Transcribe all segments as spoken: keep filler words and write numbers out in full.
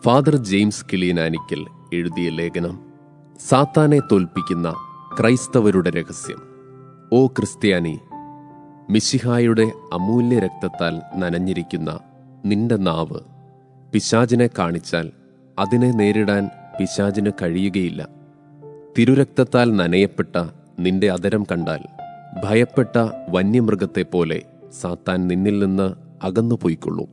Father James Kiliyananikkal എഴുതിയ ലേഖനം സാത്താനെ തോൽപ്പിക്കുന്ന ക്രൈസ്തവരുടെ രഹസ്യം. ഓ ക്രിസ്ത്യാനി, മിശിഹായുടെ അമൂല്യ രക്തത്താൽ നനഞ്ഞിരിക്കുന്ന നിന്റെ നാവ് പിശാചിനെ കാണിച്ചാൽ അതിനെ നേരിടാൻ പിശാചിന് കഴിയുകയില്ല. തിരുരക്തത്താൽ നനയപ്പെട്ട നിന്റെ അധരം കണ്ടാൽ ഭയപ്പെട്ട വന്യമൃഗത്തെപ്പോലെ സാത്താൻ നിന്നിൽ നിന്ന് അകന്നുപോയിക്കൊള്ളും.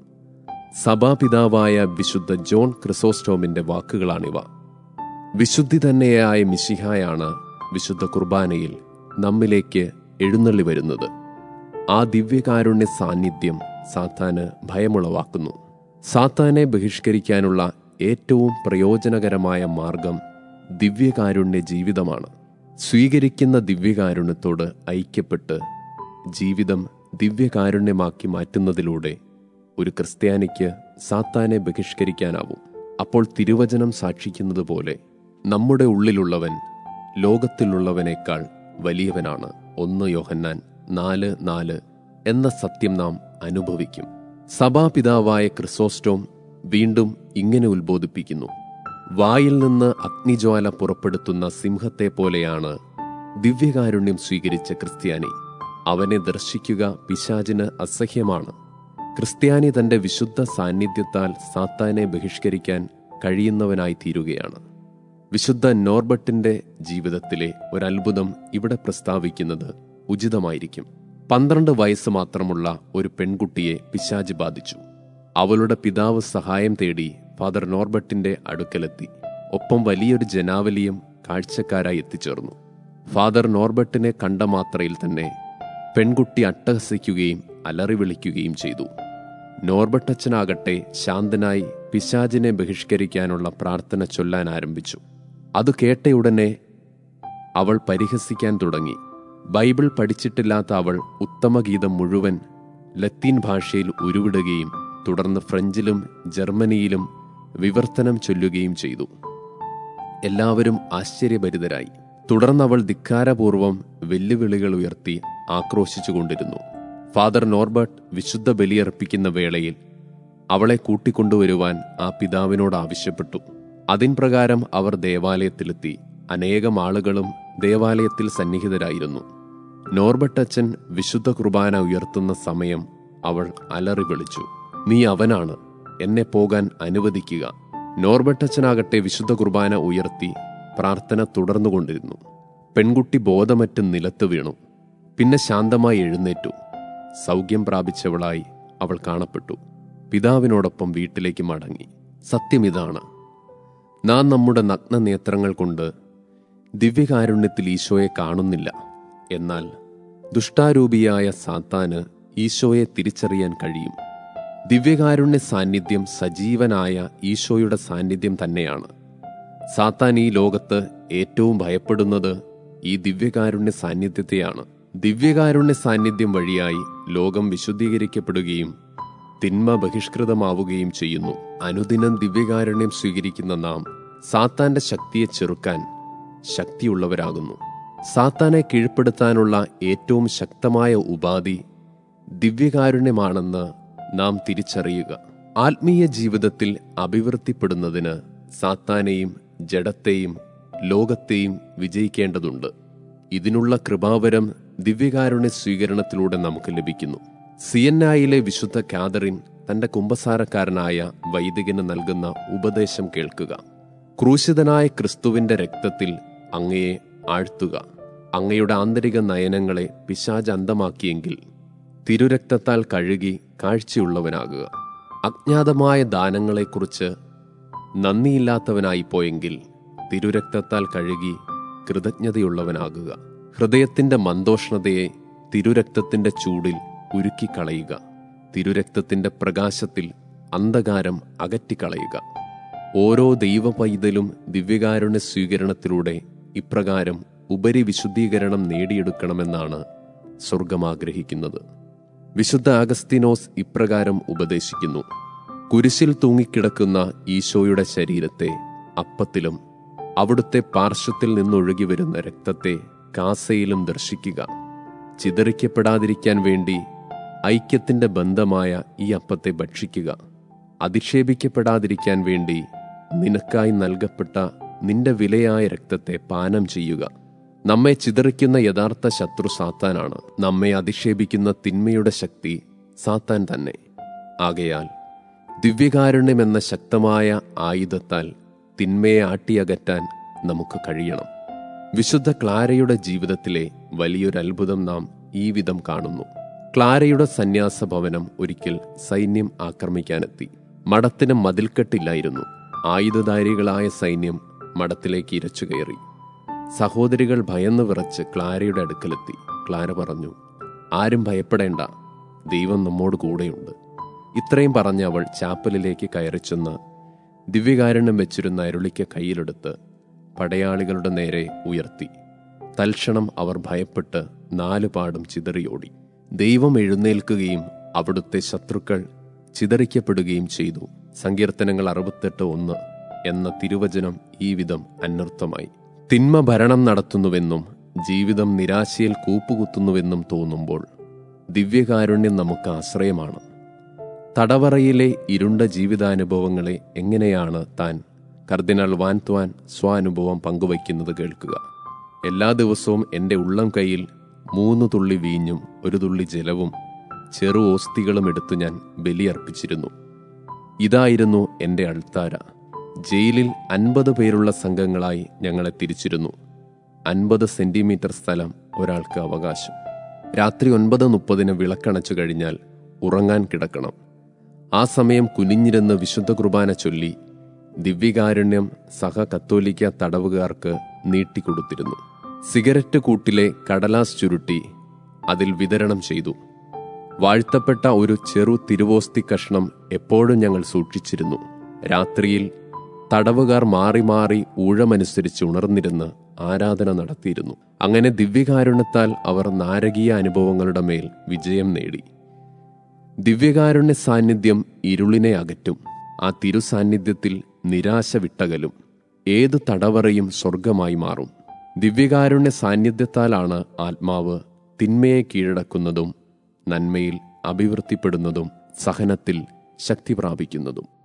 സഭാപിതാവായ വിശുദ്ധ ജോൺ ക്രിസോസ്റ്റോമിന്റെ വാക്കുകളാണിവ. വിശുദ്ധി തന്നെയായ മിശിഹായാണ് വിശുദ്ധ കുർബാനയിൽ നമ്മിലേക്ക് എഴുന്നള്ളി വരുന്നത്. ആ ദിവ്യകാരുണ്യ സാന്നിധ്യം സാത്താന് ഭയമുളവാക്കുന്നു. സാത്താനെ ബഹിഷ്കരിക്കാനുള്ള ഏറ്റവും പ്രയോജനകരമായ മാർഗം ദിവ്യകാരുണ്യ ജീവിതമാണ്. സ്വീകരിക്കുന്ന ദിവ്യകാരുണ്യത്തോട് ഐക്യപ്പെട്ട് ജീവിതം ദിവ്യകാരുണ്യമാക്കി മാറ്റുന്നതിലൂടെ ഒരു ക്രിസ്ത്യാനിക്ക് സാത്താനെ ബഹിഷ്കരിക്കാനാവും. അപ്പോൾ തിരുവചനം സാക്ഷിക്കുന്നത് പോലെ നമ്മുടെ ഉള്ളിലുള്ളവൻ ലോകത്തിലുള്ളവനേക്കാൾ വലിയവനാണ്. ഒന്ന് യോഹന്നാൻ നാല് നാല് എന്ന സത്യം നാം അനുഭവിക്കും. സഭാപിതാവായ ക്രിസോസ്റ്റോം വീണ്ടും ഇങ്ങനെ ഉത്ബോധിപ്പിക്കുന്നു: വായിൽ നിന്ന് അഗ്നിജ്വാല പുറപ്പെടുത്തുന്ന സിംഹത്തെ പോലെയാണ് ദിവ്യകാരുണ്യം സ്വീകരിച്ച ക്രിസ്ത്യാനി. അവനെ ദർശിക്കുക പിശാചിന് അസഹ്യമാണ്. ക്രിസ്ത്യാനി തന്റെ വിശുദ്ധ സാന്നിധ്യത്താൽ സാത്താനെ ബഹിഷ്കരിക്കാൻ കഴിയുന്നവനായി തീരുകയാണ്. വിശുദ്ധ നോർബർട്ടിന്റെ ജീവിതത്തിലെ ഒരത്ഭുതം ഇവിടെ പ്രസ്താവിക്കുന്നത് ഉചിതമായിരിക്കും. പന്ത്രണ്ട് വയസ്സ് മാത്രമുള്ള ഒരു പെൺകുട്ടിയെ പിശാച് ബാധിച്ചു. അവളുടെ പിതാവ് സഹായം തേടി ഫാദർ നോർബർട്ടിന്റെ അടുക്കലെത്തി. ഒപ്പം വലിയൊരു ജനാവലിയും കാഴ്ചക്കാരായി എത്തിച്ചേർന്നു. ഫാദർ നോർബർട്ടിനെ കണ്ട മാത്രയിൽ തന്നെ പെൺകുട്ടി അട്ടഹസിക്കുകയും അലറി വിളിക്കുകയും ചെയ്തു. നോർബർട്ടച്ചനാകട്ടെ ശാന്തനായി പിശാചിനെ ബഹിഷ്കരിക്കാനുള്ള പ്രാർത്ഥന ചൊല്ലാൻ ആരംഭിച്ചു. അത് കേട്ടയുടനെ അവൾ പരിഹസിക്കാൻ തുടങ്ങി. ബൈബിൾ പഠിച്ചിട്ടില്ലാത്ത അവൾ ഉത്തമഗീതം മുഴുവൻ ലത്തീൻ ഭാഷയിൽ ഉരുവിടുകയും തുടർന്ന് ഫ്രഞ്ചിലും ജർമ്മനിയിലും വിവർത്തനം ചൊല്ലുകയും ചെയ്തു. എല്ലാവരും ആശ്ചര്യഭരിതരായി. തുടർന്ന് അവൾ ധിക്കാരപൂർവം വെല്ലുവിളികൾ ഉയർത്തി ആക്രോശിച്ചുകൊണ്ടിരുന്നു. ഫാദർ നോർബർട്ട് വിശുദ്ധ ബലിയർപ്പിക്കുന്ന വേളയിൽ അവളെ കൂട്ടിക്കൊണ്ടുവരുവാൻ ആ പിതാവിനോട് ആവശ്യപ്പെട്ടു. അതിൻ പ്രകാരം അവർ ദേവാലയത്തിലെത്തി. അനേകം ആളുകളും ദേവാലയത്തിൽ സന്നിഹിതരായിരുന്നു. നോർബർട്ടച്ചൻ വിശുദ്ധ കുർബാന ഉയർത്തുന്ന സമയം അവൾ അലറി വിളിച്ചു: നീ അവനാണ്, എന്നെ പോകാൻ അനുവദിക്കുക. നോർബർട്ടച്ചനാകട്ടെ വിശുദ്ധ കുർബാന ഉയർത്തി പ്രാർത്ഥന തുടർന്നുകൊണ്ടിരുന്നു. പെൺകുട്ടി ബോധമറ്റ് നിലത്ത് വീണു. പിന്നെ ശാന്തമായി എഴുന്നേറ്റു. സൗഖ്യം പ്രാപിച്ചവളായി അവൾ കാണപ്പെട്ടു. പിതാവിനോടൊപ്പം വീട്ടിലേക്ക് മടങ്ങി. സത്യമിതാണ്, നാം നമ്മുടെ നഗ്ന നേത്രങ്ങൾ കൊണ്ട് ദിവ്യകാരുണ്യത്തിൽ ഈശോയെ കാണുന്നില്ല. എന്നാൽ ദുഷ്ടാരൂപിയായ സാത്താന് ഈശോയെ തിരിച്ചറിയാൻ കഴിയും. ദിവ്യകാരുണ്യ സാന്നിധ്യം സജീവനായ ഈശോയുടെ സാന്നിധ്യം തന്നെയാണ്. സാത്താൻ ഈ ലോകത്ത് ഏറ്റവും ഭയപ്പെടുന്നത് ഈ ദിവ്യകാരുണ്യ സാന്നിധ്യത്തെയാണ്. ദിവ്യകാരുണ്യ സാന്നിധ്യം വഴിയായി ലോകം വിശുദ്ധീകരിക്കപ്പെടുകയും തിന്മ ബഹിഷ്കൃതമാവുകയും ചെയ്യുന്നു. അനുദിനം ദിവ്യകാരുണ്യം സ്വീകരിക്കുന്ന നാം സാത്താന്റെ ശക്തിയെ ചെറുക്കാൻ ശക്തിയുള്ളവരാകുന്നു. സാത്താനെ കീഴ്പ്പെടുത്താനുള്ള ഏറ്റവും ശക്തമായ ഉപാധി ദിവ്യകാരുണ്യമാണെന്ന് നാം തിരിച്ചറിയുക. ആത്മീയ ജീവിതത്തിൽ അഭിവൃദ്ധിപ്പെടുന്നതിന് സാത്താനെയും ജഡത്തെയും ലോകത്തെയും വിജയിക്കേണ്ടതുണ്ട്. ഇതിനുള്ള കൃപാവരം ദിവ്യകാരുണ്യ സ്വീകരണത്തിലൂടെ നമുക്ക് ലഭിക്കുന്നു. സിയന്നായിലെ വിശുദ്ധ കാതറിൻ തന്റെ കുമ്പസാരക്കാരനായ വൈദികന് നൽകുന്ന ഉപദേശം കേൾക്കുക: ക്രൂശിതനായ ക്രിസ്തുവിന്റെ രക്തത്തിൽ അങ്ങയെ ആഴ്ത്തുക. അങ്ങയുടെ ആന്തരിക നയനങ്ങളെ പിശാച് അന്ധമാക്കിയെങ്കിൽ തിരുരക്തത്താൽ കഴുകി കാഴ്ചയുള്ളവനാകുക. അജ്ഞാതമായ ദാനങ്ങളെക്കുറിച്ച് നന്ദിയില്ലാത്തവനായി പോയെങ്കിൽ തിരുരക്തത്താൽ കഴുകി കൃതജ്ഞതയുള്ളവനാകുക. ഹൃദയത്തിന്റെ മന്ദോഷ്ണതയെ തിരുരക്തത്തിന്റെ ചൂടിൽ ഉരുക്കിക്കളയുക. തിരുരക്തത്തിന്റെ പ്രകാശത്തിൽ അന്ധകാരം അകറ്റിക്കളയുക. ഓരോ ദൈവ പൈതലും ദിവ്യകാരുണ്യ സ്വീകരണത്തിലൂടെ ഇപ്രകാരം ഉപരി വിശുദ്ധീകരണം നേടിയെടുക്കണമെന്നാണ് സ്വർഗം ആഗ്രഹിക്കുന്നത്. വിശുദ്ധ അഗസ്തീനോസ് ഇപ്രകാരം ഉപദേശിക്കുന്നു: കുരിശിൽ തൂങ്ങിക്കിടക്കുന്ന ഈശോയുടെ ശരീരത്തെ അപ്പത്തിലും അവിടുത്തെ പാർശ്വത്തിൽ നിന്നൊഴുകി വരുന്ന രക്തത്തെ കാസയിലും ദർശിക്കുക. ചിതറിക്കപ്പെടാതിരിക്കാൻ വേണ്ടി ഐക്യത്തിന്റെ ബന്ധമായ ഈ അപ്പത്തെ ഭക്ഷിക്കുക. അധിക്ഷേപിക്കപ്പെടാതിരിക്കാൻ വേണ്ടി നിനക്കായി നൽകപ്പെട്ട നിന്റെ വിലയായ രക്തത്തെ പാനം ചെയ്യുക. നമ്മെ ചിതറിക്കുന്ന യഥാർത്ഥ ശത്രു സാത്താനാണ്. നമ്മെ അധിക്ഷേപിക്കുന്ന തിന്മയുടെ ശക്തി സാത്താൻ തന്നെ. ആകയാൽ ദിവ്യകാരുണ്യമെന്ന ശക്തമായ ആയുധത്താൽ തിന്മയെ ആട്ടിയകറ്റാൻ നമുക്ക് കഴിയണം. വിശുദ്ധ ക്ലാരയുടെ ജീവിതത്തിലെ വലിയൊരു അത്ഭുതം നാം ഈ വിധം കാണുന്നു. ക്ലാരയുടെ സന്യാസ ഭവനം ഒരിക്കൽ സൈന്യം ആക്രമിക്കാനെത്തി. മഠത്തിന് മതിൽക്കെട്ടില്ലായിരുന്നു. ആയുധധാരികളായ സൈന്യം മഠത്തിലേക്ക് ഇരച്ചു കയറി. സഹോദരികൾ ഭയന്നു വിറച്ച് ക്ലാരയുടെ അടുക്കലെത്തി. ക്ലാര പറഞ്ഞു, ആരും ഭയപ്പെടേണ്ട, ദൈവം നമ്മോട് കൂടെയുണ്ട്. ഇത്രയും പറഞ്ഞ് അവൾ ചാപ്പലിലേക്ക് കയറിച്ചെന്ന് ദിവ്യകാരുണ്യം വെച്ചിരുന്ന അരുളിക്ക കയ്യിലെടുത്ത് പടയാളികളുടെ നേരെ ഉയർത്തി. തൽക്ഷണം അവർ ഭയപ്പെട്ട് നാലുപാടും ചിതറിയോടി. ദൈവം എഴുന്നേൽക്കുകയും അവിടുത്തെ ശത്രുക്കൾ ചിതറിക്കപ്പെടുകയും ചെയ്തു. സങ്കീർത്തനങ്ങൾ അറുപത്തെട്ട് ഒന്ന് എന്ന തിരുവചനം ഈ വിധം അനർത്ഥമായി. തിന്മ ഭരണം നടത്തുന്നുവെന്നും ജീവിതം നിരാശയിൽ കൂപ്പുകുത്തുന്നുവെന്നും തോന്നുമ്പോൾ ദിവ്യകാരുണ്യം നമുക്ക് ആശ്രയമാണ്. തടവറയിലെ ഇരുണ്ട ജീവിതാനുഭവങ്ങളെ എങ്ങനെയാണ് താൻ കർദിനാൾ വാൻത്വാൻ സ്വാനുഭവം പങ്കുവയ്ക്കുന്നത് കേൾക്കുക. എല്ലാ ദിവസവും എൻ്റെ ഉള്ളം കൈയിൽ മൂന്ന് തുള്ളി വീഞ്ഞും ഒരു തുള്ളി ജലവും ചെറു ഓസ്തികളും എടുത്തു ഞാൻ ബലിയർപ്പിച്ചിരുന്നു. ഇതായിരുന്നു എൻ്റെ അൾത്താര. ജയിലിൽ അൻപത് പേരുള്ള സംഘങ്ങളായി ഞങ്ങളെ തിരിച്ചിരുന്നു. അൻപത് സെന്റിമീറ്റർ സ്ഥലം ഒരാൾക്ക് അവകാശം. രാത്രി ഒൻപത് മുപ്പതിന് വിളക്കണച്ചു കഴിഞ്ഞാൽ ഉറങ്ങാൻ കിടക്കണം. ആ സമയം കുനിഞ്ഞിരുന്ന് വിശുദ്ധ കുർബാന ചൊല്ലി ദിവ്യകാരുണ്യം സഹ കത്തോലിക്ക തടവുകാർക്ക് നീട്ടിക്കൊടുത്തിരുന്നു. സിഗരറ്റ് കൂട്ടിലെ കടലാസ് ചുരുട്ടി അതിൽ വിതരണം ചെയ്തു. വാഴ്ത്തപ്പെട്ട ഒരു ചെറു തിരുവോസ്തി കഷ്ണം എപ്പോഴും ഞങ്ങൾ സൂക്ഷിച്ചിരുന്നു. രാത്രിയിൽ തടവുകാർ മാറി മാറി ഊഴമനുസരിച്ച് ഉണർന്നിരുന്ന് ആരാധന നടത്തിയിരുന്നു. അങ്ങനെ ദിവ്യകാരുണ്യത്താൽ അവർ നാരകീയ അനുഭവങ്ങളുടെ മേൽ വിജയം നേടി. ദിവ്യകാരുണ്യ സാന്നിധ്യം ഇരുളിനെ അകറ്റും. ആ തിരുസാന്നിധ്യത്തിൽ നിരാശ വിട്ടകലും. ഏത് തടവറയും സ്വർഗമായി മാറും. ദിവ്യകാരുണ്യ സാന്നിധ്യത്താലാണ് ആത്മാവ് തിന്മയെ കീഴടക്കുന്നതും നന്മയിൽ അഭിവൃദ്ധിപ്പെടുന്നതും സഹനത്തിൽ ശക്തി പ്രാപിക്കുന്നതും.